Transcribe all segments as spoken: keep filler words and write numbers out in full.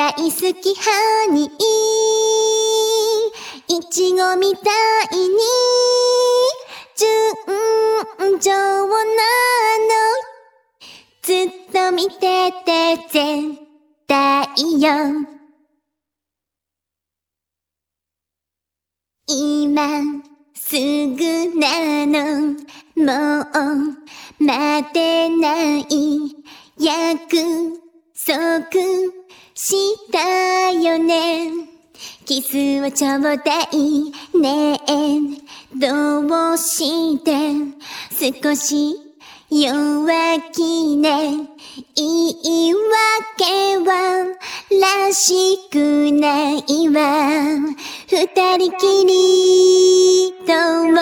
大好きハニー、いちごみたいに純情なの。ずっと見てて絶対よ。今すぐなの、もう待てない。約束したよね。キスをちょうだいねえ、どうして少し弱気ね。言い訳はらしくないわ。二人きりと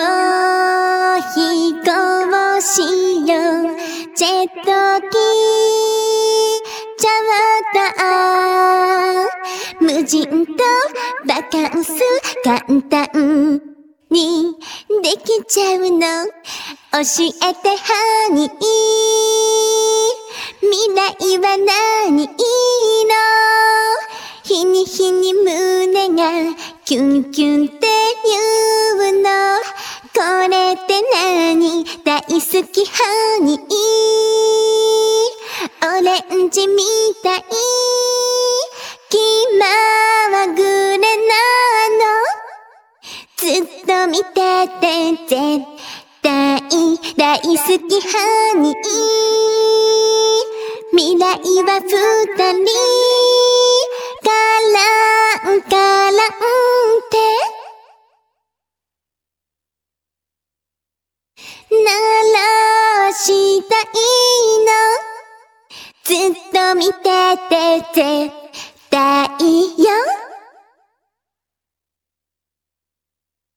飛行しよう。ジェット機ちょうど無人島バカンス簡単にできちゃうの。教えてハニー、未来は何色？日に日に胸がキュンキュンって言うの。これって何？大好きハニー、オレンジみたい気まぐれなの。ずっと見てて絶対大好きハニー、未来は二人からんからんって鳴らしたいの。ずっと見てて絶